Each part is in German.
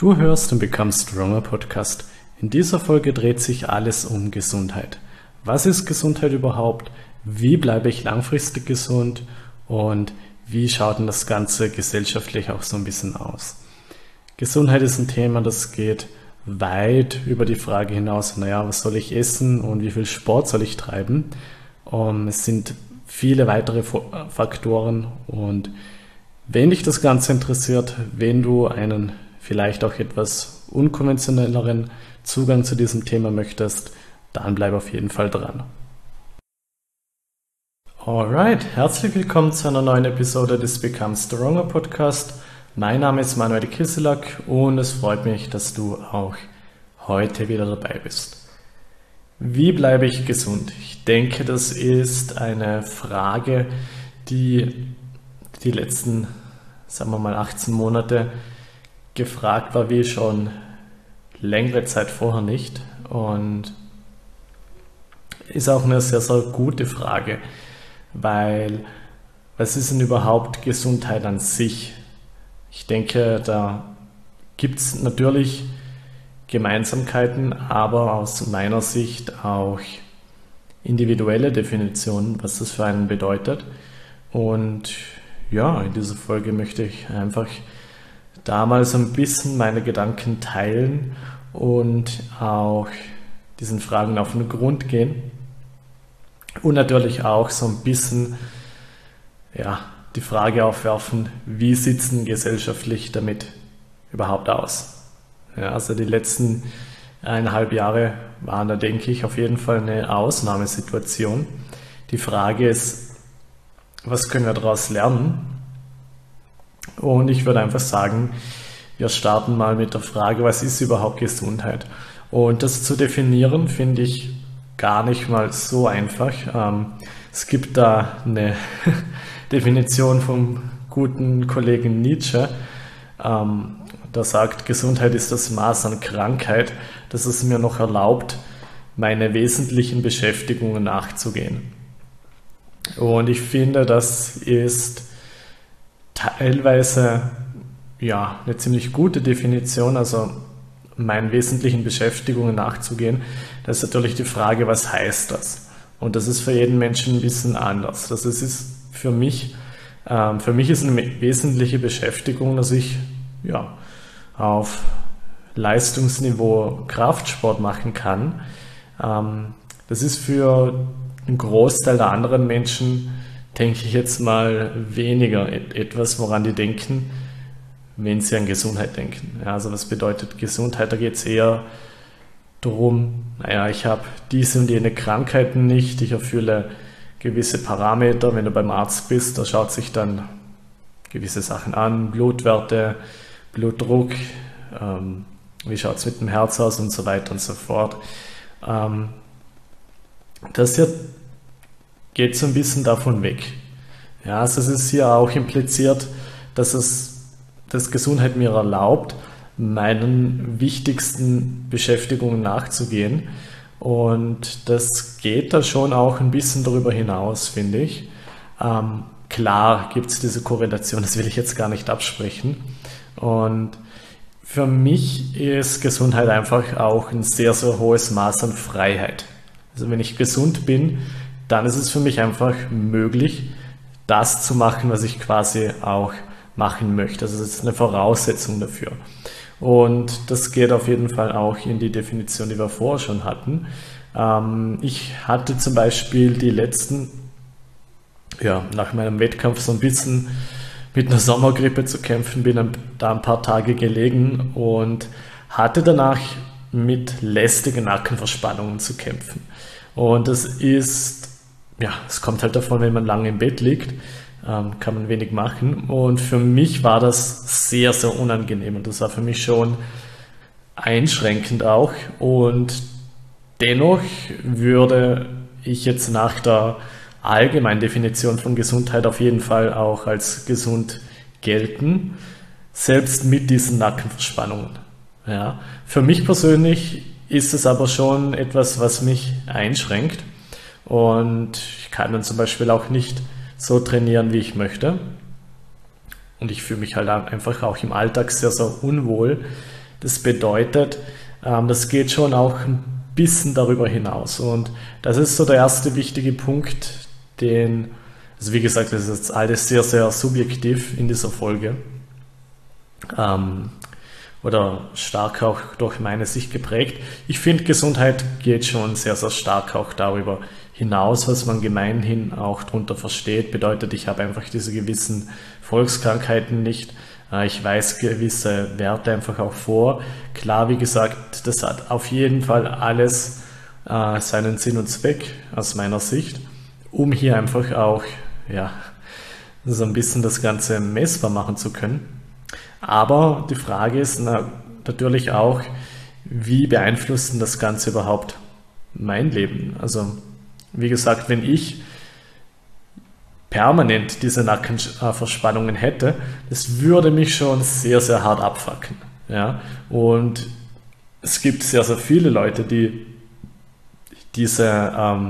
Du hörst den Become Stronger Podcast. In dieser Folge dreht sich alles um Gesundheit. Was ist Gesundheit überhaupt? Wie bleibe ich langfristig gesund? Und wie schaut denn das Ganze gesellschaftlich auch so ein bisschen aus? Gesundheit ist ein Thema, das geht weit über die Frage hinaus, was soll ich essen und wie viel Sport soll ich treiben? Es sind viele weitere Faktoren, und wenn dich das Ganze interessiert, wenn du einen vielleicht auch etwas unkonventionelleren Zugang zu diesem Thema möchtest, dann bleib auf jeden Fall dran. Alright, herzlich willkommen zu einer neuen Episode des Become Stronger Podcast. Mein Name ist Manuel Kisselak und es freut mich, dass du auch heute wieder dabei bist. Wie bleibe ich gesund? Ich denke, das ist eine Frage, die letzten, 18 Monate gefragt war, wie schon längere Zeit vorher nicht, und ist auch eine sehr, sehr gute Frage, weil was ist denn überhaupt Gesundheit an sich? Ich denke, da gibt es natürlich Gemeinsamkeiten, aber aus meiner Sicht auch individuelle Definitionen, was das für einen bedeutet. Und ja, in dieser Folge möchte ich einfach damals ein bisschen meine Gedanken teilen und auch diesen Fragen auf den Grund gehen und natürlich auch so ein bisschen die Frage aufwerfen, wie sieht es denn gesellschaftlich damit überhaupt aus? Also die letzten 1,5 Jahre waren da, denke ich, auf jeden Fall eine Ausnahmesituation. Die Frage ist, was können wir daraus lernen? Und ich würde einfach sagen, wir starten mal mit der Frage, was ist überhaupt Gesundheit? Und das zu definieren, finde ich gar nicht mal so einfach. Es gibt da eine Definition vom guten Kollegen Nietzsche. Der sagt, Gesundheit ist das Maß an Krankheit, das es mir noch erlaubt, meine wesentlichen Beschäftigungen nachzugehen. Und ich finde, das ist teilweise eine ziemlich gute Definition, also meinen wesentlichen Beschäftigungen nachzugehen. Das ist natürlich die Frage, was heißt das? Und das ist für jeden Menschen ein bisschen anders. Das ist für mich ist eine wesentliche Beschäftigung, dass ich auf Leistungsniveau Kraftsport machen kann. Das ist für einen Großteil der anderen Menschen, denke ich jetzt mal, weniger etwas, woran die denken, wenn sie an Gesundheit denken. Also was bedeutet Gesundheit? Da geht es eher darum, ich habe diese und jene Krankheiten nicht, ich erfülle gewisse Parameter. Wenn du beim Arzt bist, da schaut sich dann gewisse Sachen an, Blutwerte, Blutdruck, wie schaut es mit dem Herz aus und so weiter und so fort. Das hier geht so ein bisschen davon weg. Also es ist hier auch impliziert, dass Gesundheit mir erlaubt, meinen wichtigsten Beschäftigungen nachzugehen. Und das geht da schon auch ein bisschen darüber hinaus, finde ich. Klar gibt es diese Korrelation, das will ich jetzt gar nicht absprechen. Und für mich ist Gesundheit einfach auch ein sehr, sehr hohes Maß an Freiheit. Also wenn ich gesund bin, dann ist es für mich einfach möglich, das zu machen, was ich quasi auch machen möchte. Also das ist eine Voraussetzung dafür. Und das geht auf jeden Fall auch in die Definition, die wir vorher schon hatten. Ich hatte zum Beispiel die letzten, nach meinem Wettkampf so ein bisschen mit einer Sommergrippe zu kämpfen, bin da ein paar Tage gelegen und hatte danach mit lästigen Nackenverspannungen zu kämpfen. Und es kommt halt davon, wenn man lange im Bett liegt, kann man wenig machen. Und für mich war das sehr, sehr unangenehm und das war für mich schon einschränkend auch. Und dennoch würde ich jetzt nach der allgemeinen Definition von Gesundheit auf jeden Fall auch als gesund gelten, selbst mit diesen Nackenverspannungen. Für mich persönlich ist es aber schon etwas, was mich einschränkt, und ich kann dann zum Beispiel auch nicht so trainieren, wie ich möchte. Und ich fühle mich halt einfach auch im Alltag sehr, sehr unwohl, Das bedeutet, das geht schon auch ein bisschen darüber hinaus. Und das ist so der erste wichtige Punkt, also wie gesagt, das ist jetzt alles sehr, sehr subjektiv in dieser Folge. Oder stark auch durch meine Sicht geprägt. Ich finde, Gesundheit geht schon sehr, sehr stark auch darüber hinaus, was man gemeinhin auch darunter versteht. Bedeutet, ich habe einfach diese gewissen Volkskrankheiten nicht. Ich weise gewisse Werte einfach auch vor. Klar, wie gesagt, das hat auf jeden Fall alles seinen Sinn und Zweck aus meiner Sicht, um hier einfach auch so ein bisschen das Ganze messbar machen zu können. Aber die Frage ist natürlich auch, wie beeinflusst denn das Ganze überhaupt mein Leben? Also wie gesagt, wenn ich permanent diese Nackenverspannungen hätte, das würde mich schon sehr, sehr hart abfucken. Ja? Und es gibt sehr, sehr viele Leute, die diese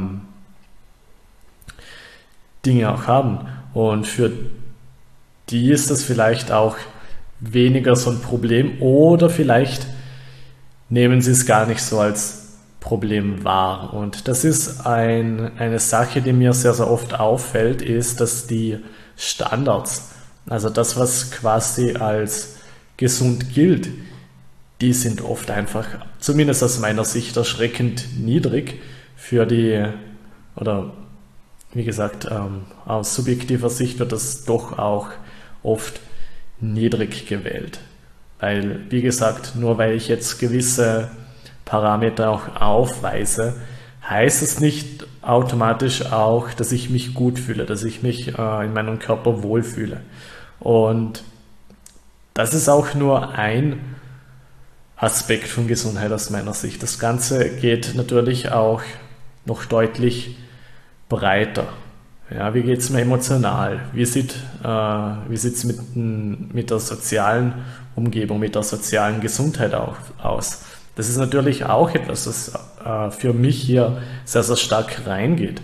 Dinge auch haben. Und für die ist das vielleicht auch weniger so ein Problem oder vielleicht nehmen sie es gar nicht so als Problem wahr. Und das ist eine Sache, die mir sehr, sehr oft auffällt, ist, dass die Standards, also das, was quasi als gesund gilt, die sind oft einfach, zumindest aus meiner Sicht, erschreckend niedrig für oder wie gesagt, aus subjektiver Sicht wird das doch auch oft niedrig gewählt. Weil, wie gesagt, nur weil ich jetzt gewisse Parameter auch aufweise, heißt es nicht automatisch auch, dass ich mich gut fühle, dass ich mich in meinem Körper wohlfühle. Und das ist auch nur ein Aspekt von Gesundheit aus meiner Sicht. Das Ganze geht natürlich auch noch deutlich breiter. Ja, wie geht es mir emotional? Wie sieht es mit der sozialen Umgebung, mit der sozialen Gesundheit auch aus? Das ist natürlich auch etwas, das für mich hier sehr, sehr stark reingeht.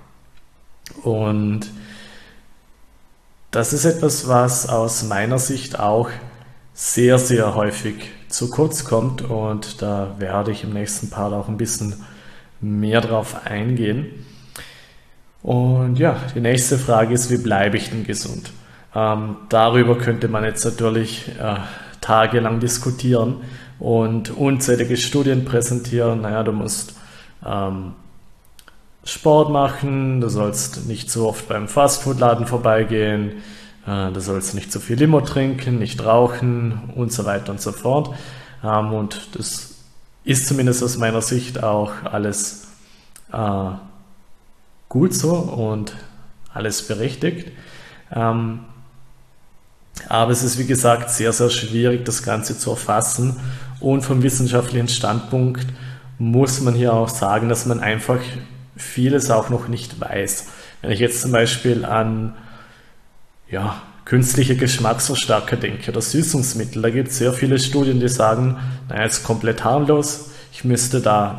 Und das ist etwas, was aus meiner Sicht auch sehr, sehr häufig zu kurz kommt. Und da werde ich im nächsten Part auch ein bisschen mehr drauf eingehen. Und ja, die nächste Frage ist, wie bleibe ich denn gesund? Darüber könnte man jetzt natürlich tagelang diskutieren und unzählige Studien präsentieren. Naja, du musst Sport machen, du sollst nicht so oft beim Fastfood-Laden vorbeigehen, du sollst nicht zu viel Limo trinken, nicht rauchen und so weiter und so fort. Und das ist zumindest aus meiner Sicht auch alles gut so und alles berechtigt. Aber es ist, wie gesagt, sehr, sehr schwierig, das Ganze zu erfassen. Und vom wissenschaftlichen Standpunkt muss man hier auch sagen, dass man einfach vieles auch noch nicht weiß. Wenn ich jetzt zum Beispiel an künstliche Geschmacksverstärker denke oder Süßungsmittel, da gibt es sehr viele Studien, die sagen, naja, ist komplett harmlos. Ich müsste da,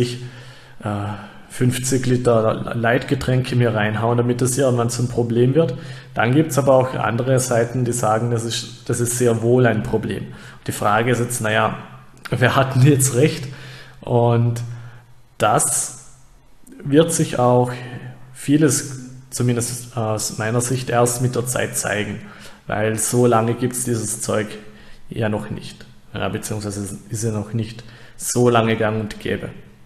50 Liter Leitgetränke mir reinhauen, damit das irgendwann zum Problem wird. Dann gibt es aber auch andere Seiten, die sagen, das ist sehr wohl ein Problem. Die Frage ist jetzt, naja, wer hat denn jetzt recht? Und das wird sich auch vieles, zumindest aus meiner Sicht, erst mit der Zeit zeigen, weil so lange gibt es dieses Zeug ja noch nicht, beziehungsweise ist ja noch nicht so lange gang und gäbe.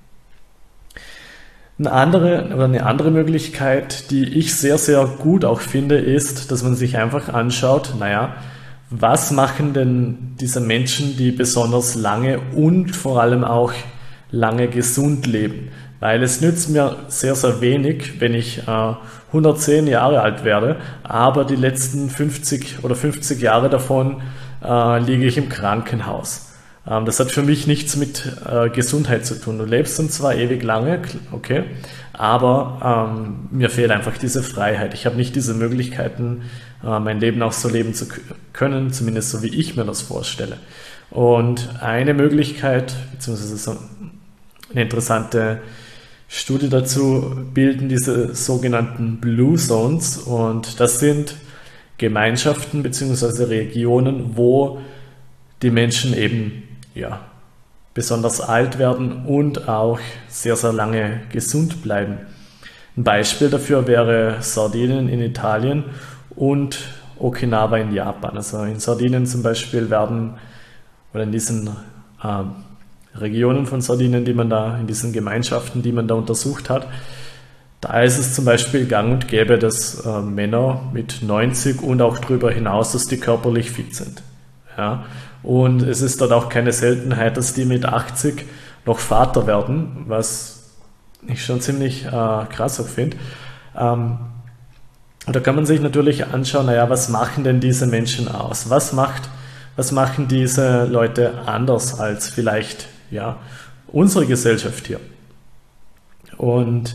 Eine andere Möglichkeit, die ich sehr, sehr gut auch finde, ist, dass man sich einfach anschaut, was machen denn diese Menschen, die besonders lange und vor allem auch lange gesund leben? Weil es nützt mir sehr, sehr wenig, wenn ich 110 Jahre alt werde, aber die letzten 50 oder 50 Jahre davon liege ich im Krankenhaus. Das hat für mich nichts mit Gesundheit zu tun. Du lebst dann zwar ewig lange, okay, aber mir fehlt einfach diese Freiheit. Ich habe nicht diese Möglichkeiten, mein Leben auch so leben zu können, zumindest so wie ich mir das vorstelle. Und eine Möglichkeit, beziehungsweise so eine interessante Studie dazu, bilden diese sogenannten Blue Zones, und das sind Gemeinschaften beziehungsweise Regionen, wo die Menschen eben ja, besonders alt werden und auch sehr, sehr lange gesund bleiben. Ein Beispiel dafür wäre Sardinien in Italien und Okinawa in Japan. Also in Sardinien zum Beispiel werden, oder in diesen Regionen von Sardinien, die man da, in diesen Gemeinschaften, die man da untersucht hat, da ist es zum Beispiel gang und gäbe, dass Männer mit 90 und auch darüber hinaus, dass die körperlich fit sind. Ja? Und es ist dort auch keine Seltenheit, dass die mit 80 noch Vater werden, was ich schon ziemlich krass auch finde. Und da kann man sich natürlich anschauen, naja, was machen denn diese Menschen aus? Was machen diese Leute anders als vielleicht ja, unsere Gesellschaft hier? Und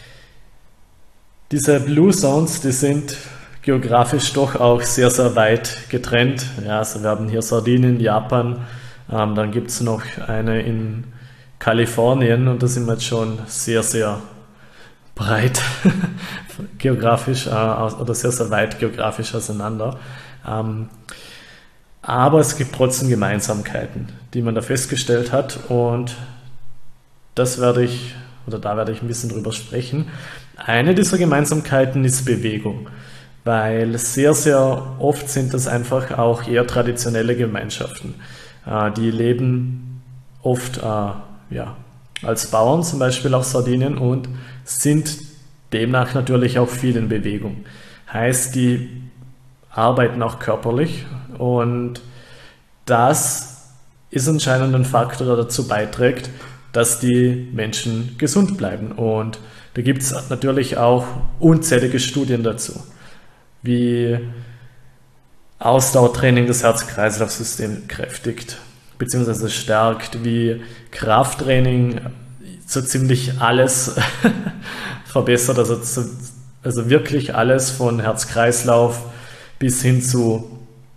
diese Blue Zones, die sind geografisch doch auch sehr, sehr weit getrennt. Ja, also wir haben hier Sardinien, Japan, dann gibt es noch eine in Kalifornien und da sind wir jetzt schon sehr, sehr breit geografisch oder sehr, sehr weit geografisch auseinander. Aber es gibt trotzdem Gemeinsamkeiten, die man da festgestellt hat und da werde ich ein bisschen drüber sprechen. Eine dieser Gemeinsamkeiten ist Bewegung, weil sehr, sehr oft sind das einfach auch eher traditionelle Gemeinschaften. Die leben oft als Bauern, zum Beispiel auf Sardinien, und sind demnach natürlich auch viel in Bewegung. Heißt, die arbeiten auch körperlich und das ist anscheinend ein Faktor, der dazu beiträgt, dass die Menschen gesund bleiben. Und da gibt es natürlich auch unzählige Studien dazu, wie Ausdauertraining das Herz-Kreislauf-System kräftigt bzw. stärkt, wie Krafttraining so ziemlich alles verbessert, also wirklich alles von Herz-Kreislauf bis hin zu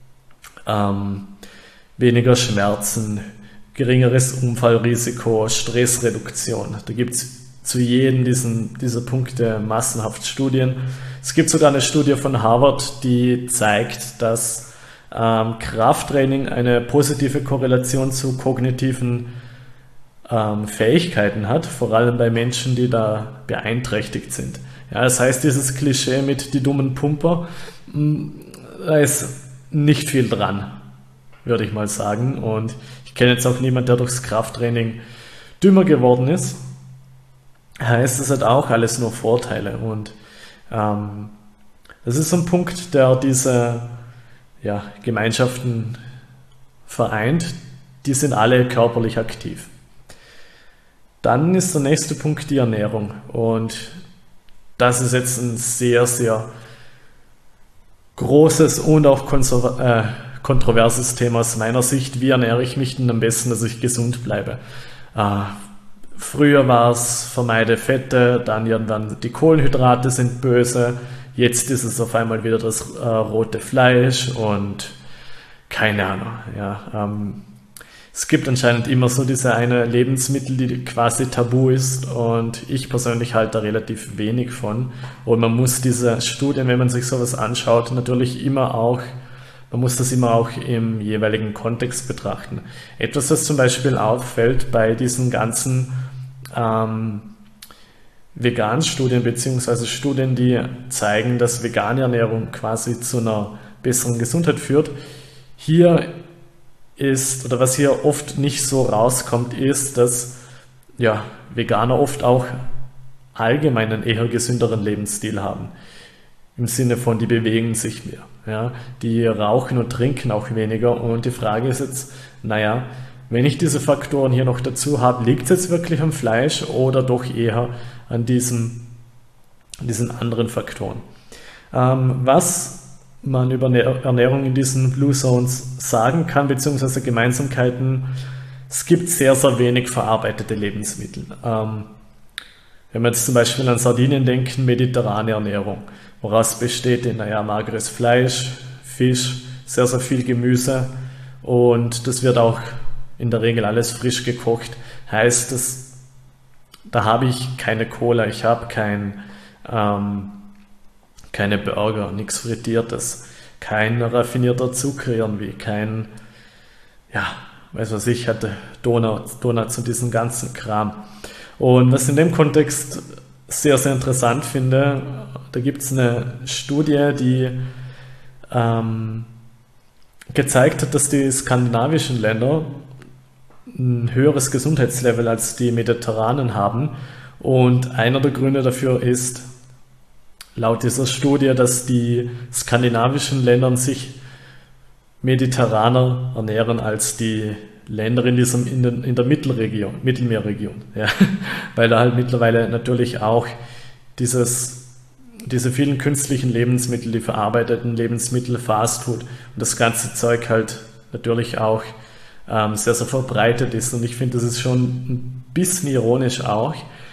weniger Schmerzen, geringeres Unfallrisiko, Stressreduktion. Da gibt es zu jedem dieser Punkte massenhaft Studien. Es gibt sogar eine Studie von Harvard, die zeigt, dass Krafttraining eine positive Korrelation zu kognitiven Fähigkeiten hat, vor allem bei Menschen, die da beeinträchtigt sind. Ja, das heißt, dieses Klischee mit die dummen Pumper, da ist nicht viel dran, würde ich mal sagen. Und ich kenne jetzt auch niemanden, der durchs Krafttraining dümmer geworden ist. Heißt, es hat auch alles nur Vorteile. Und das ist so ein Punkt, der diese Gemeinschaften vereint. Die sind alle körperlich aktiv. Dann ist der nächste Punkt die Ernährung. Und das ist jetzt ein sehr, sehr großes und auch kontroverses Thema aus meiner Sicht. Wie ernähre ich mich denn am besten, dass ich gesund bleibe? Früher war es vermeide Fette, dann irgendwann die Kohlenhydrate sind böse, jetzt ist es auf einmal wieder das rote Fleisch und keine Ahnung. Ja, es gibt anscheinend immer so diese eine Lebensmittel, die quasi tabu ist und ich persönlich halte da relativ wenig von. Und man muss diese Studien, wenn man sich sowas anschaut, natürlich immer auch, man muss das immer auch im jeweiligen Kontext betrachten. Etwas, was zum Beispiel auffällt bei diesen ganzen Vegan-Studien beziehungsweise Studien, die zeigen, dass vegane Ernährung quasi zu einer besseren Gesundheit führt. Hier ist, oder was hier oft nicht so rauskommt, ist, dass Veganer oft auch allgemein einen eher gesünderen Lebensstil haben. Im Sinne von, die bewegen sich mehr. Ja? Die rauchen und trinken auch weniger. Und die Frage ist jetzt, wenn ich diese Faktoren hier noch dazu habe, liegt es jetzt wirklich am Fleisch oder doch eher an diesen anderen Faktoren? Was man über Ernährung in diesen Blue Zones sagen kann, beziehungsweise Gemeinsamkeiten, es gibt sehr, sehr wenig verarbeitete Lebensmittel. Wenn wir jetzt zum Beispiel an Sardinien denken, mediterrane Ernährung, woraus besteht mageres Fleisch, Fisch, sehr, sehr viel Gemüse und das wird auch in der Regel alles frisch gekocht. Heißt, da habe ich keine Cola, ich habe keine Burger, nichts Frittiertes, kein raffinierter Zucker irgendwie, kein weiß was ich, hatte Donuts und diesen ganzen Kram. Und was ich in dem Kontext sehr, sehr interessant finde, da gibt es eine Studie, die gezeigt hat, dass die skandinavischen Länder ein höheres Gesundheitslevel als die mediterranen haben. Und einer der Gründe dafür ist, laut dieser Studie, dass die skandinavischen Länder sich mediterraner ernähren als die Länder in der Mittelmeerregion. Ja. Weil da halt mittlerweile natürlich auch diese vielen künstlichen Lebensmittel, die verarbeiteten Lebensmittel, Fastfood und das ganze Zeug halt natürlich auch sehr, sehr verbreitet ist. Und ich finde, das ist schon ein bisschen ironisch auch.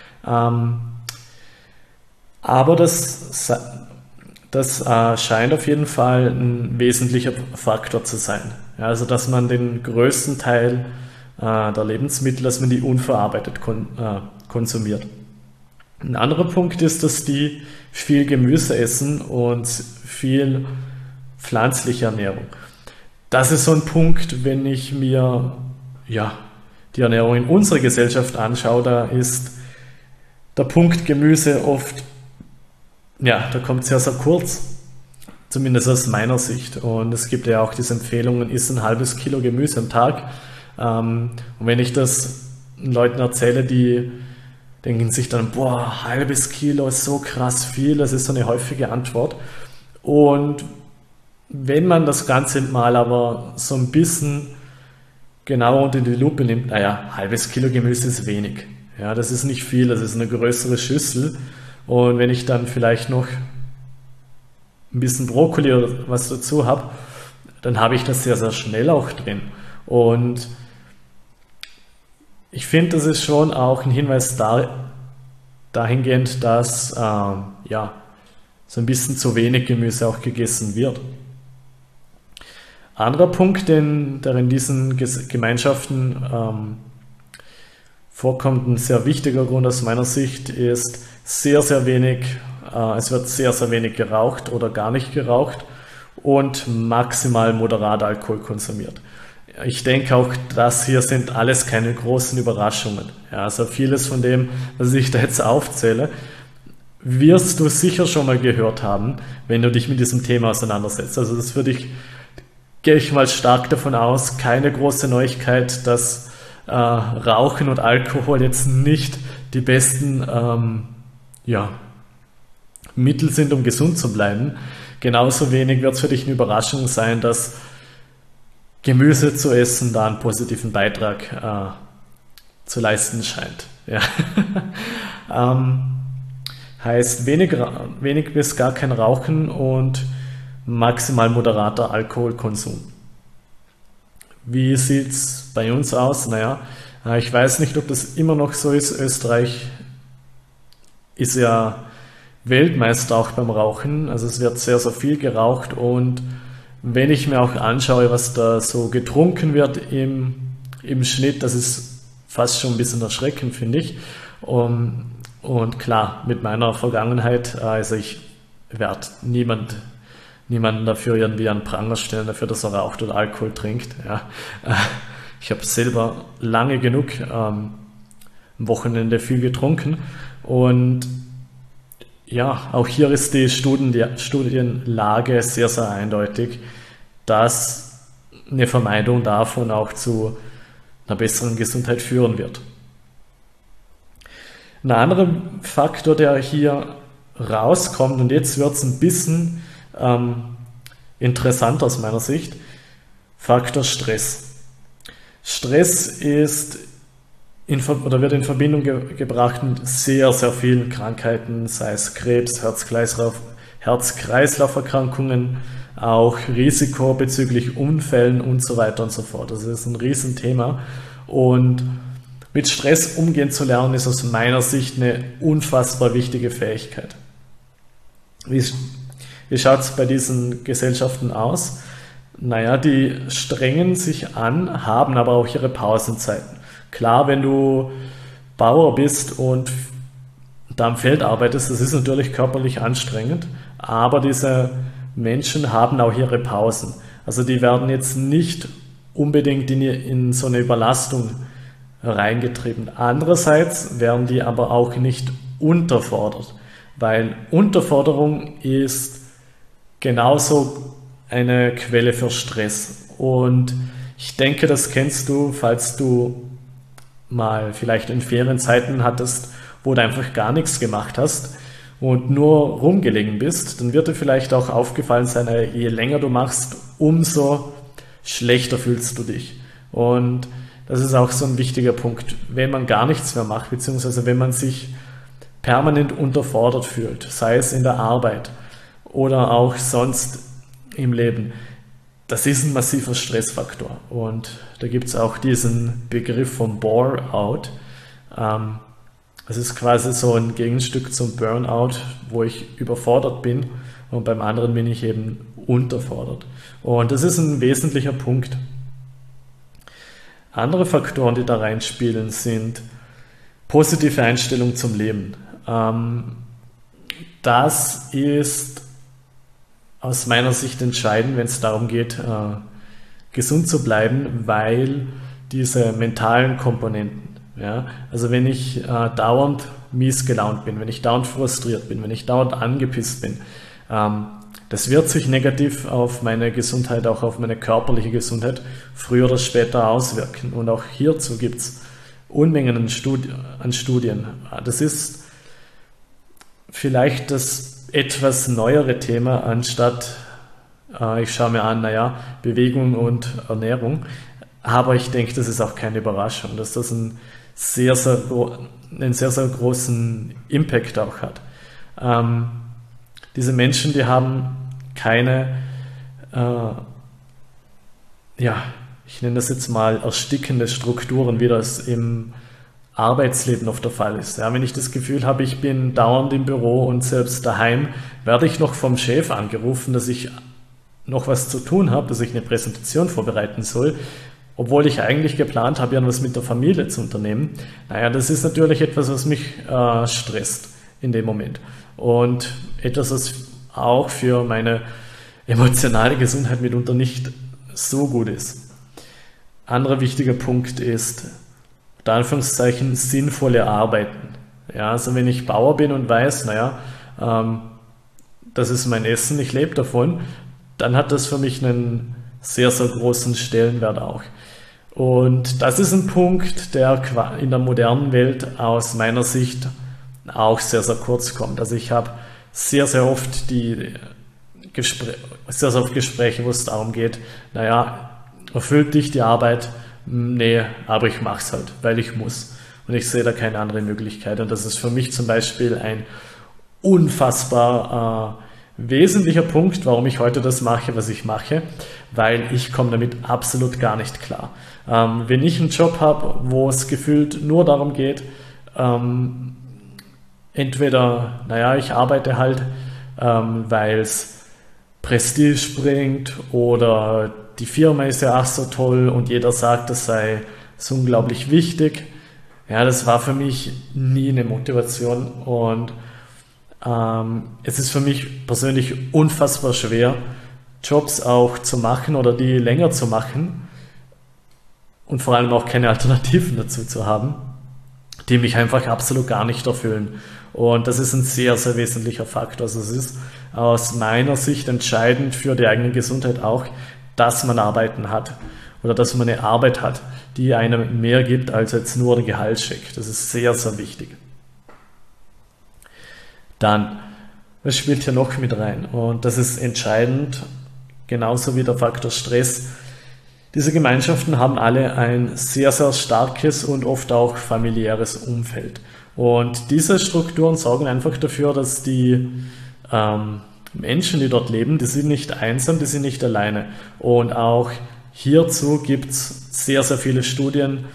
Aber das scheint auf jeden Fall ein wesentlicher Faktor zu sein. Ja, also, dass man den größten Teil der Lebensmittel, dass man die unverarbeitet konsumiert. Ein anderer Punkt ist, dass die viel Gemüse essen und viel pflanzliche Ernährung. Das ist so ein Punkt, wenn ich mir die Ernährung in unserer Gesellschaft anschaue, da ist der Punkt Gemüse oft, der kommt sehr, sehr kurz, zumindest aus meiner Sicht. Und es gibt ja auch diese Empfehlungen, isst ein halbes Kilo Gemüse am Tag. Und wenn ich das Leuten erzähle, die denken sich dann, halbes Kilo ist so krass viel, das ist so eine häufige Antwort. Und wenn man das Ganze mal aber so ein bisschen genauer unter die Lupe nimmt, halbes Kilo Gemüse ist wenig. Ja, das ist nicht viel, das ist eine größere Schüssel. Und wenn ich dann vielleicht noch ein bisschen Brokkoli oder was dazu habe, dann habe ich das sehr, sehr schnell auch drin. Und ich finde, das ist schon auch ein Hinweis dahingehend, dass so ein bisschen zu wenig Gemüse auch gegessen wird. Anderer Punkt, der in diesen Gemeinschaften vorkommt, ein sehr wichtiger Grund aus meiner Sicht, ist es wird sehr, sehr wenig geraucht oder gar nicht geraucht und maximal moderat Alkohol konsumiert. Ich denke auch, das hier sind alles keine großen Überraschungen. Ja, also vieles von dem, was ich da jetzt aufzähle, wirst du sicher schon mal gehört haben, wenn du dich mit diesem Thema auseinandersetzt. Also das gehe ich mal stark davon aus, keine große Neuigkeit, dass Rauchen und Alkohol jetzt nicht die besten Mittel sind, um gesund zu bleiben. Genauso wenig wird es für dich eine Überraschung sein, dass Gemüse zu essen da einen positiven Beitrag zu leisten scheint. Ja. Heißt wenig bis gar kein Rauchen und maximal moderater Alkoholkonsum. Wie sieht es bei uns aus? Ich weiß nicht, ob das immer noch so ist. Österreich ist ja Weltmeister auch beim Rauchen. Also es wird sehr, sehr viel geraucht. Und wenn ich mir auch anschaue, was da so getrunken wird im Schnitt, das ist fast schon ein bisschen erschreckend, finde ich. Und klar, mit meiner Vergangenheit, also ich werde niemanden dafür irgendwie an den Pranger stellen, dafür, dass er raucht oder Alkohol trinkt. Ja. Ich habe selber lange genug am Wochenende viel getrunken und auch hier ist die Studienlage sehr, sehr eindeutig, dass eine Vermeidung davon auch zu einer besseren Gesundheit führen wird. Ein anderer Faktor, der hier rauskommt, und jetzt wird es ein bisschen interessant aus meiner Sicht, Faktor Stress. Stress ist wird in Verbindung gebracht mit sehr, sehr vielen Krankheiten, sei es Krebs, Herz-Kreislauf-Erkrankungen, auch Risiko bezüglich Unfällen und so weiter und so fort. Das ist ein Riesenthema. Und mit Stress umgehen zu lernen, ist aus meiner Sicht eine unfassbar wichtige Fähigkeit. Wie schaut es bei diesen Gesellschaften aus? Die strengen sich an, haben aber auch ihre Pausenzeiten. Klar, wenn du Bauer bist und da am Feld arbeitest, das ist natürlich körperlich anstrengend, aber diese Menschen haben auch ihre Pausen. Also die werden jetzt nicht unbedingt in so eine Überlastung reingetrieben. Andererseits werden die aber auch nicht unterfordert, weil Unterforderung ist genauso eine Quelle für Stress. Und ich denke, das kennst du, falls du mal vielleicht in Ferienzeiten hattest, wo du einfach gar nichts gemacht hast und nur rumgelegen bist, dann wird dir vielleicht auch aufgefallen sein, je länger du machst, umso schlechter fühlst du dich. Und das ist auch so ein wichtiger Punkt, wenn man gar nichts mehr macht, beziehungsweise wenn man sich permanent unterfordert fühlt, sei es in der Arbeit oder auch sonst im Leben. Das ist ein massiver Stressfaktor. Und da gibt es auch diesen Begriff vom Bore-out. Das ist quasi so ein Gegenstück zum Burnout, wo ich überfordert bin und beim anderen bin ich eben unterfordert. Und das ist ein wesentlicher Punkt. Andere Faktoren, die da reinspielen, sind positive Einstellung zum Leben. Das ist aus meiner Sicht entscheidend, wenn es darum geht, gesund zu bleiben, weil diese mentalen Komponenten, ja, also wenn ich dauernd mies gelaunt bin, wenn ich dauernd frustriert bin, wenn ich dauernd angepisst bin, das wird sich negativ auf meine Gesundheit, auch auf meine körperliche Gesundheit früher oder später auswirken. Und auch hierzu gibt es Unmengen an Studien. Das ist vielleicht das etwas neuere Thema, anstatt ich schaue mir an, Bewegung und Ernährung. Aber ich denke, das ist auch keine Überraschung, dass das einen sehr, sehr großen Impact auch hat. Diese Menschen, die haben keine, ich nenne das jetzt mal erstickende Strukturen, wie das im Arbeitsleben oft der Fall ist. Ja, wenn ich das Gefühl habe, ich bin dauernd im Büro und selbst daheim werde ich noch vom Chef angerufen, dass ich noch was zu tun habe, dass ich eine Präsentation vorbereiten soll, obwohl ich eigentlich geplant habe, ja was mit der Familie zu unternehmen. Das ist natürlich etwas, was mich stresst in dem Moment. Und etwas, was auch für meine emotionale Gesundheit mitunter nicht so gut ist. Anderer wichtiger Punkt ist, unter Anführungszeichen, sinnvolle Arbeiten. Ja, also wenn ich Bauer bin und weiß, das ist mein Essen, ich lebe davon, dann hat das für mich einen sehr, sehr großen Stellenwert auch. Und das ist ein Punkt, der in der modernen Welt aus meiner Sicht auch sehr, sehr kurz kommt. Also ich habe sehr, sehr oft Gespräche, wo es darum geht, erfüllt dich die Arbeit? Nee, aber ich mache es halt, weil ich muss. Und ich sehe da keine andere Möglichkeit. Und das ist für mich zum Beispiel ein unfassbar wesentlicher Punkt, warum ich heute das mache, was ich mache, weil ich komme damit absolut gar nicht klar. Wenn ich einen Job habe, wo es gefühlt nur darum geht, entweder, ich arbeite halt, weil es Prestige bringt oder die Firma ist ja ach so toll und jeder sagt, das sei so unglaublich wichtig. Ja, das war für mich nie eine Motivation und es ist für mich persönlich unfassbar schwer, Jobs auch zu machen oder die länger zu machen und vor allem auch keine Alternativen dazu zu haben, die mich einfach absolut gar nicht erfüllen. Und das ist ein sehr, sehr wesentlicher Faktor. Also es ist aus meiner Sicht entscheidend für die eigene Gesundheit auch, dass man Arbeiten hat oder dass man eine Arbeit hat, die einem mehr gibt als jetzt nur der Gehaltscheck. Das ist sehr, sehr wichtig. Dann, was spielt hier noch mit rein? Und das ist entscheidend, genauso wie der Faktor Stress. Diese Gemeinschaften haben alle ein sehr, sehr starkes und oft auch familiäres Umfeld. Und diese Strukturen sorgen einfach dafür, dass die Menschen, die dort leben, die sind nicht einsam, die sind nicht alleine. Und auch hierzu gibt es sehr, sehr viele Studien,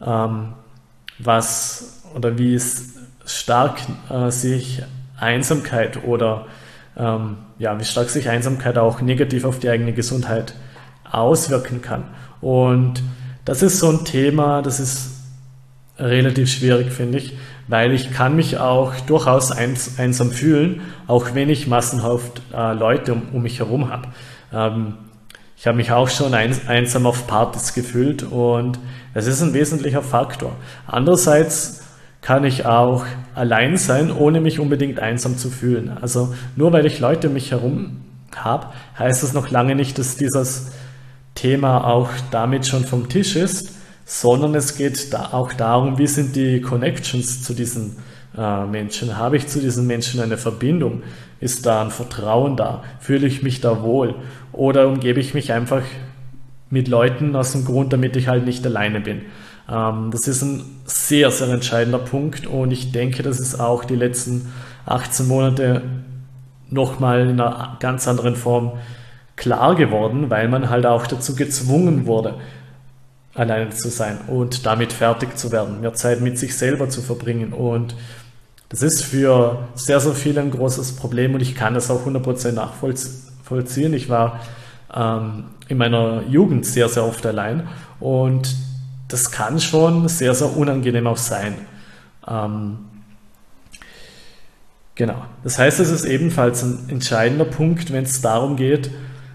wie stark sich Einsamkeit oder wie stark sich Einsamkeit auch negativ auf die eigene Gesundheit auswirken kann. Und das ist so ein Thema, das ist relativ schwierig, finde ich, weil ich kann mich auch durchaus einsam fühlen, auch wenn ich massenhaft Leute um mich herum habe. Ich habe mich auch schon einsam auf Partys gefühlt und es ist ein wesentlicher Faktor. Andererseits kann ich auch allein sein, ohne mich unbedingt einsam zu fühlen. Also nur weil ich Leute um mich herum habe, heißt das noch lange nicht, dass dieses Thema auch damit schon vom Tisch ist, sondern es geht da auch darum, wie sind die Connections zu diesen Menschen? Habe ich zu diesen Menschen eine Verbindung? Ist da ein Vertrauen da? Fühle ich mich da wohl? Oder umgebe ich mich einfach mit Leuten aus dem Grund, damit ich halt nicht alleine bin? Das ist ein sehr, sehr entscheidender Punkt und ich denke, das ist auch die letzten 18 Monate nochmal in einer ganz anderen Form klar geworden, weil man halt auch dazu gezwungen wurde, alleine zu sein und damit fertig zu werden, mehr Zeit mit sich selber zu verbringen. Und das ist für sehr, sehr viele ein großes Problem und ich kann das auch 100% nachvollziehen. Ich war in meiner Jugend sehr, sehr oft allein und das kann schon sehr, sehr unangenehm auch sein. Genau. Das heißt, es ist ebenfalls ein entscheidender Punkt, wenn es darum geht,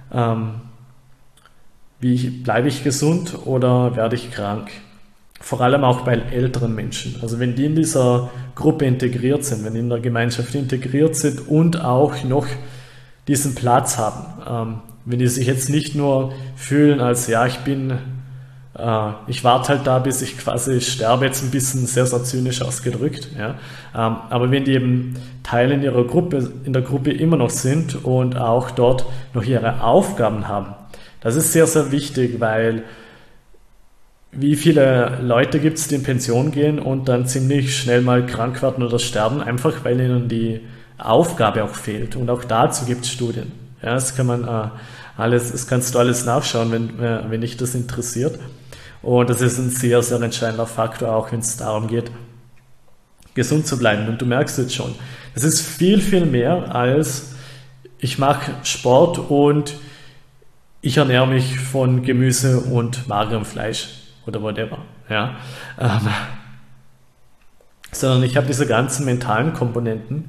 bleibe ich gesund oder werde ich krank? Vor allem auch bei älteren Menschen. Also wenn die in dieser Gruppe integriert sind, wenn die in der Gemeinschaft integriert sind und auch noch diesen Platz haben. Wenn die sich jetzt nicht nur fühlen als, ja, ich warte halt da, bis ich quasi sterbe, jetzt ein bisschen sehr, sehr zynisch ausgedrückt. Ja. Aber wenn die eben Teil in der Gruppe immer noch sind und auch dort noch ihre Aufgaben haben, das ist sehr, sehr wichtig, weil wie viele Leute gibt es, die in Pension gehen und dann ziemlich schnell mal krank werden oder sterben, einfach weil ihnen die Aufgabe auch fehlt. Und auch dazu gibt es Studien. Ja, das kannst du alles nachschauen, wenn dich das interessiert. Und das ist ein sehr, sehr entscheidender Faktor, auch wenn es darum geht, gesund zu bleiben. Und du merkst jetzt schon, es ist viel, viel mehr als ich mache Sport und ich ernähre mich von Gemüse und magerem Fleisch oder whatever. Ja? Sondern ich habe diese ganzen mentalen Komponenten,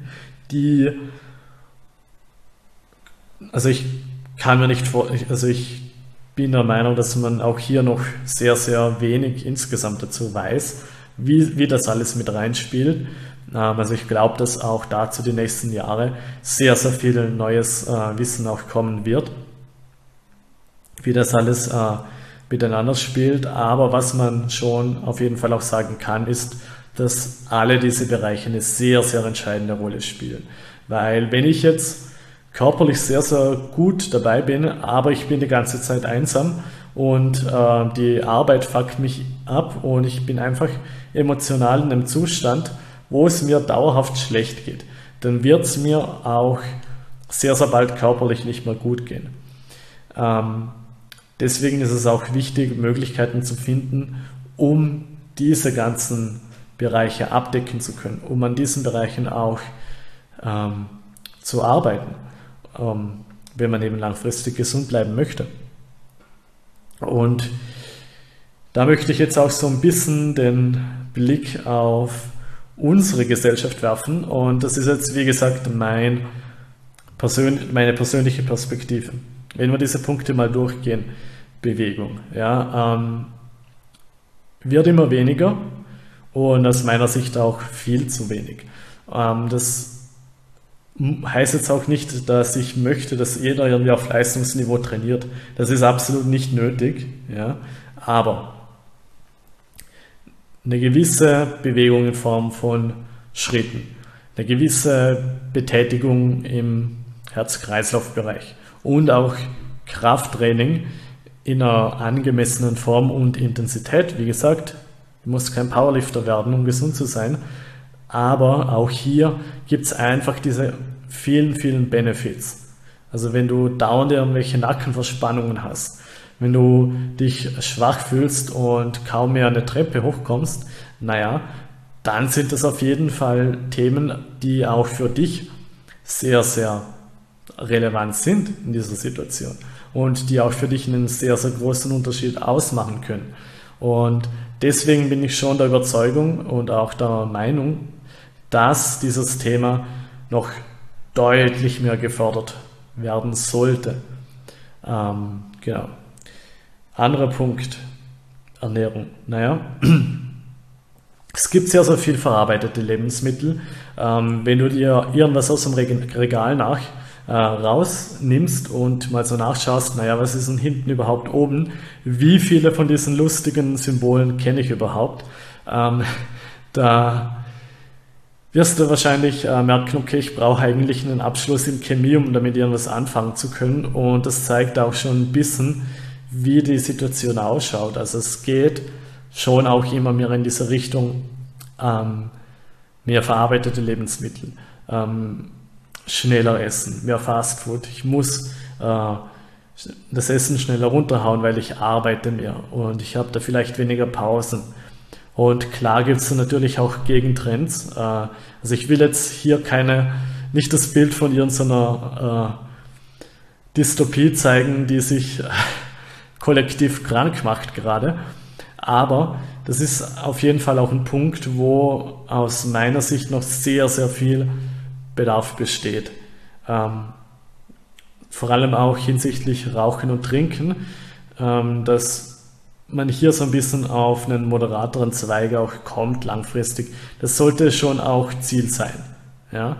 ich bin der Meinung, dass man auch hier noch sehr, sehr wenig insgesamt dazu weiß, wie das alles mit reinspielt. Also ich glaube, dass auch dazu die nächsten Jahre sehr, sehr viel neues Wissen auch kommen wird, wie das alles miteinander spielt. Aber was man schon auf jeden Fall auch sagen kann, ist, dass alle diese Bereiche eine sehr, sehr entscheidende Rolle spielen. Weil wenn ich jetzt körperlich sehr, sehr gut dabei bin, aber ich bin die ganze Zeit einsam und die Arbeit fuckt mich ab und ich bin einfach emotional in einem Zustand, wo es mir dauerhaft schlecht geht, dann wird es mir auch sehr, sehr bald körperlich nicht mehr gut gehen. Deswegen ist es auch wichtig, Möglichkeiten zu finden, um diese ganzen Bereiche abdecken zu können, um an diesen Bereichen auch zu arbeiten, wenn man eben langfristig gesund bleiben möchte. Und da möchte ich jetzt auch so ein bisschen den Blick auf unsere Gesellschaft werfen und das ist jetzt, wie gesagt, meine persönliche Perspektive. Wenn wir diese Punkte mal durchgehen, Bewegung, ja, wird immer weniger und aus meiner Sicht auch viel zu wenig. Das heißt jetzt auch nicht, dass ich möchte, dass jeder irgendwie auf Leistungsniveau trainiert. Das ist absolut nicht nötig, ja, aber eine gewisse Bewegung in Form von Schritten, eine gewisse Betätigung im Herz-Kreislauf-Bereich und auch Krafttraining in einer angemessenen Form und Intensität. Wie gesagt, du musst kein Powerlifter werden, um gesund zu sein, aber auch hier gibt es einfach diese vielen, vielen Benefits. Also wenn du dauernd irgendwelche Nackenverspannungen hast, wenn du dich schwach fühlst und kaum mehr eine Treppe hochkommst, naja, dann sind das auf jeden Fall Themen, die auch für dich sehr, sehr relevant sind in dieser Situation und die auch für dich einen sehr, sehr großen Unterschied ausmachen können. Und deswegen bin ich schon der Überzeugung und auch der Meinung, dass dieses Thema noch deutlich mehr gefördert werden sollte. Genau. Anderer Punkt, Ernährung. Naja, es gibt sehr, sehr viel verarbeitete Lebensmittel. Wenn du dir irgendwas aus dem Regal rausnimmst und mal so nachschaust, naja, was ist denn hinten überhaupt oben? Wie viele von diesen lustigen Symbolen kenne ich überhaupt? Da wirst du wahrscheinlich merken, okay, ich brauche eigentlich einen Abschluss in Chemie, um damit irgendwas anfangen zu können. Und das zeigt auch schon ein bisschen, wie die Situation ausschaut. Also es geht schon auch immer mehr in diese Richtung, mehr verarbeitete Lebensmittel, schneller essen, mehr Fastfood. Ich muss das Essen schneller runterhauen, weil ich arbeite mehr und ich habe da vielleicht weniger Pausen. Und klar gibt es natürlich auch Gegentrends. Also ich will jetzt hier nicht das Bild von irgendeiner Dystopie zeigen, die sich kollektiv krank macht gerade. Aber das ist auf jeden Fall auch ein Punkt, wo aus meiner Sicht noch sehr, sehr viel Bedarf besteht. Vor allem auch hinsichtlich Rauchen und Trinken, dass man hier so ein bisschen auf einen moderateren Zweig auch kommt langfristig. Das sollte schon auch Ziel sein. Ja?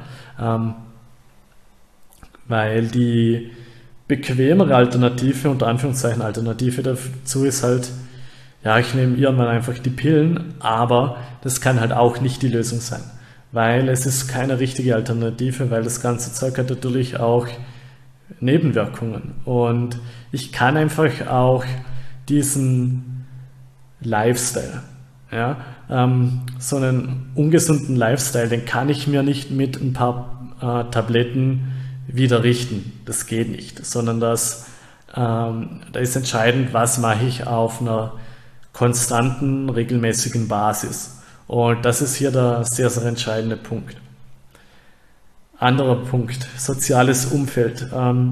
Weil die bequemere Alternative, unter Anführungszeichen Alternative dazu ist halt, ja, ich nehme irgendwann einfach die Pillen, aber das kann halt auch nicht die Lösung sein. Weil es ist keine richtige Alternative, weil das ganze Zeug hat natürlich auch Nebenwirkungen. Und ich kann einfach auch diesen Lifestyle, ja, so einen ungesunden Lifestyle, den kann ich mir nicht mit ein paar Tabletten wieder richten. Das geht nicht, sondern da ist entscheidend, was mache ich auf einer konstanten, regelmäßigen Basis. Und das ist hier der sehr, sehr entscheidende Punkt. Anderer Punkt, soziales Umfeld.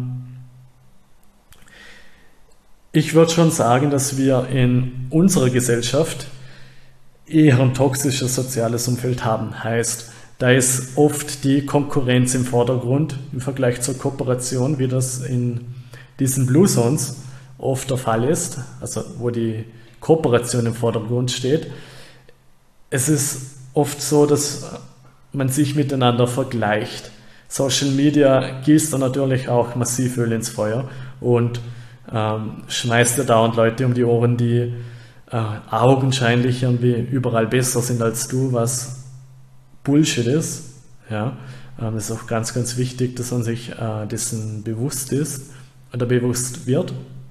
Ich würde schon sagen, dass wir in unserer Gesellschaft eher ein toxisches soziales Umfeld haben. Heißt, da ist oft die Konkurrenz im Vordergrund im Vergleich zur Kooperation, wie das in diesen Blue Zones oft der Fall ist, also wo die Kooperation im Vordergrund steht. Es ist oft so, dass man sich miteinander vergleicht. Social Media gießt da natürlich auch massiv Öl ins Feuer und schmeißt ja dauernd Leute um die Ohren, die augenscheinlich irgendwie überall besser sind als du, was Bullshit ist. Ja? Das ist auch ganz, ganz wichtig, dass man sich dessen bewusst ist oder bewusst wird.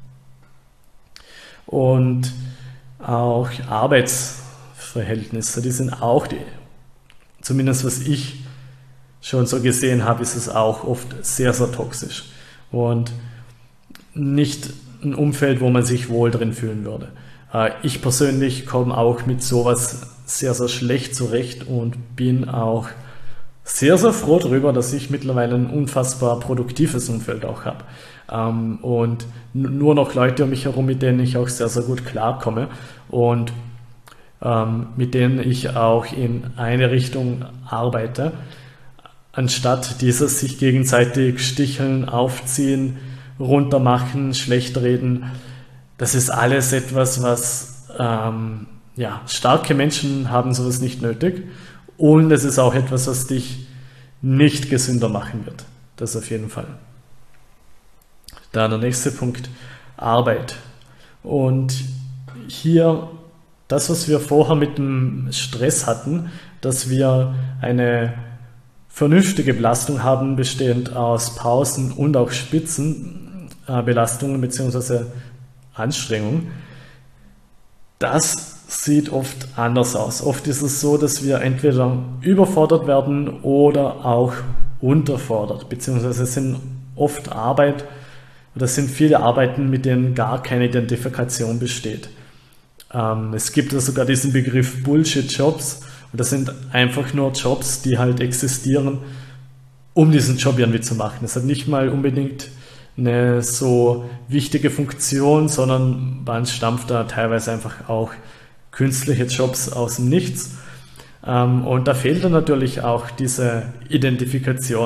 Und auch Arbeitsverhältnisse, die sind auch, zumindest was ich schon so gesehen habe, ist es auch oft sehr, sehr toxisch. Und nicht ein Umfeld, wo man sich wohl drin fühlen würde. Ich persönlich komme auch mit sowas sehr, sehr schlecht zurecht und bin auch sehr, sehr froh darüber, dass ich mittlerweile ein unfassbar produktives Umfeld auch habe. Und nur noch Leute um mich herum, mit denen ich auch sehr, sehr gut klarkomme und mit denen ich auch in eine Richtung arbeite, anstatt dieses sich gegenseitig sticheln, aufziehen, runtermachen, schlecht reden. Das ist alles etwas, was starke Menschen haben sowas nicht nötig und es ist auch etwas, was dich nicht gesünder machen wird. Das auf jeden Fall. Dann der nächste Punkt, Arbeit. Und hier das, was wir vorher mit dem Stress hatten, dass wir eine vernünftige Belastung haben, bestehend aus Pausen und auch Spitzenbelastungen bzw. Anstrengungen. Das sieht oft anders aus. Oft ist es so, dass wir entweder überfordert werden oder auch unterfordert, beziehungsweise es sind oft viele Arbeiten, mit denen gar keine Identifikation besteht. Es gibt ja sogar diesen Begriff Bullshit-Jobs und das sind einfach nur Jobs, die halt existieren, um diesen Job irgendwie zu machen. Es hat nicht mal unbedingt eine so wichtige Funktion, sondern man stampft da teilweise einfach auch künstliche Jobs aus dem Nichts. Und da fehlt dann natürlich auch diese Identifikation.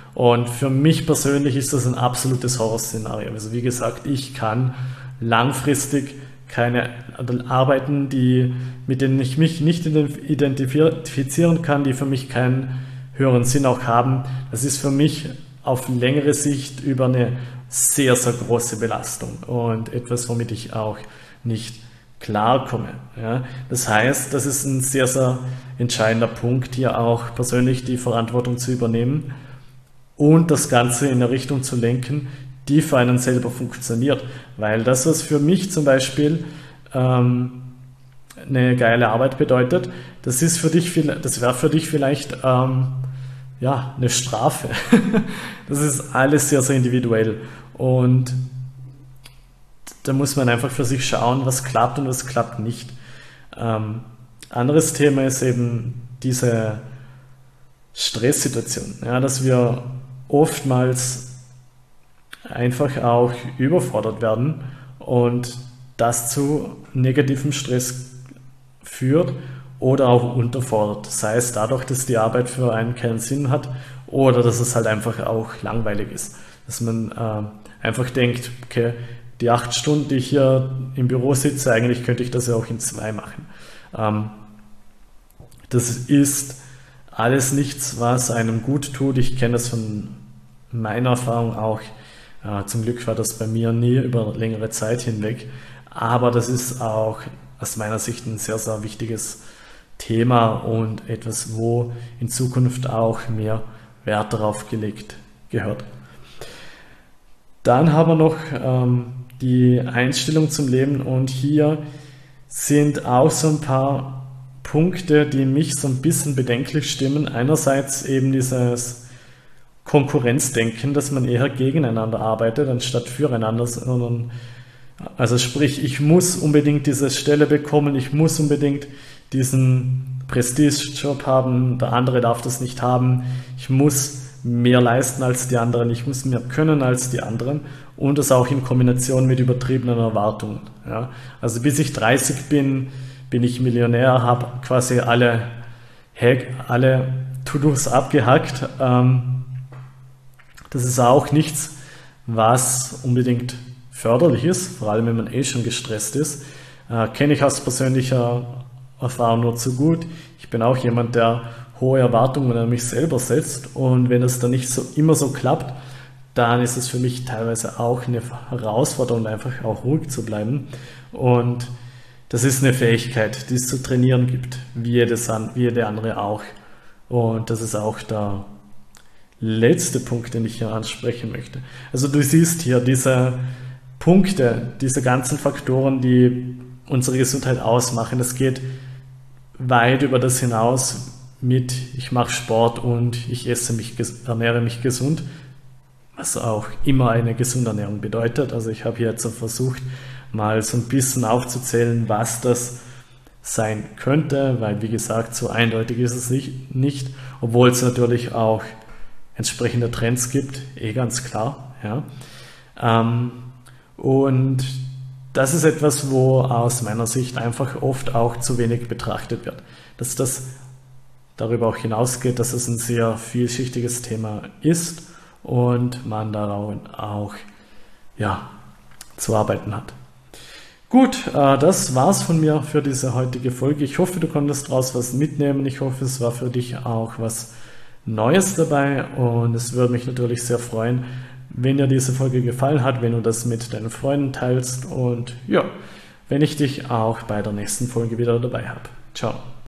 Und für mich persönlich ist das ein absolutes Horrorszenario. Also wie gesagt, ich kann langfristig keine Arbeiten, mit denen ich mich nicht identifizieren kann, die für mich keinen höheren Sinn auch haben. Das ist für mich auf längere Sicht über eine sehr, sehr große Belastung und etwas, womit ich auch nicht klarkomme. Ja? Das heißt, das ist ein sehr, sehr entscheidender Punkt, hier auch persönlich die Verantwortung zu übernehmen und das Ganze in eine Richtung zu lenken, die für einen selber funktioniert. Weil das, was für mich zum Beispiel eine geile Arbeit bedeutet, das wäre für dich vielleicht ja, eine Strafe. Das ist alles sehr, sehr individuell. Und da muss man einfach für sich schauen, was klappt und was klappt nicht. Anderes Thema ist eben diese Stresssituation, ja, dass wir oftmals einfach auch überfordert werden und das zu negativem Stress führt oder auch unterfordert. Sei es dadurch, dass die Arbeit für einen keinen Sinn hat oder dass es halt einfach auch langweilig ist. Dass man einfach denkt, okay, die 8 Stunden, die ich hier im Büro sitze, eigentlich könnte ich das ja auch in 2 machen. Das ist alles nichts, was einem gut tut. Ich kenne das von meiner Erfahrung auch. Zum Glück war das bei mir nie über längere Zeit hinweg. Aber das ist auch aus meiner Sicht ein sehr, sehr wichtiges Thema und etwas, wo in Zukunft auch mehr Wert darauf gelegt gehört. Dann haben wir noch die Einstellung zum Leben und hier sind auch so ein paar Punkte, die mich so ein bisschen bedenklich stimmen. Einerseits eben dieses Konkurrenzdenken, dass man eher gegeneinander arbeitet, anstatt füreinander, sondern also sprich, ich muss unbedingt diese Stelle bekommen, ich muss unbedingt diesen Prestigejob haben, der andere darf das nicht haben, ich muss mehr leisten als die anderen, ich muss mehr können als die anderen und das auch in Kombination mit übertriebenen Erwartungen. Ja. Also bis ich 30 bin ich Millionär, habe quasi alle To-Dos abgehackt. Das ist auch nichts, was unbedingt förderlich ist, vor allem wenn man eh schon gestresst ist. Kenne ich aus persönlicher Erfahrung nur zu gut. Ich bin auch jemand, der hohe Erwartungen an mich selber setzt und wenn es dann nicht so immer so klappt, dann ist es für mich teilweise auch eine Herausforderung, einfach auch ruhig zu bleiben. Und das ist eine Fähigkeit, die es zu trainieren gibt, wie jede andere auch. Und das ist auch der letzte Punkt, den ich hier ansprechen möchte. Also du siehst hier diese Punkte, diese ganzen Faktoren, die unsere Gesundheit ausmachen. Das geht weit über das hinaus mit ich mache Sport und ich ernähre mich gesund, was auch immer eine gesunde Ernährung bedeutet. Also ich habe hier jetzt so versucht, mal so ein bisschen aufzuzählen, was das sein könnte, weil wie gesagt, so eindeutig ist es nicht, obwohl es natürlich auch entsprechende Trends gibt, ganz klar. Ja. Und das ist etwas, wo aus meiner Sicht einfach oft auch zu wenig betrachtet wird. Dass das darüber auch hinausgeht, dass es ein sehr vielschichtiges Thema ist und man daran auch zu arbeiten hat. Gut, das war's von mir für diese heutige Folge. Ich hoffe, du konntest daraus was mitnehmen. Ich hoffe, es war für dich auch was Neues dabei und es würde mich natürlich sehr freuen, wenn dir diese Folge gefallen hat, wenn du das mit deinen Freunden teilst und ja, wenn ich dich auch bei der nächsten Folge wieder dabei habe. Ciao.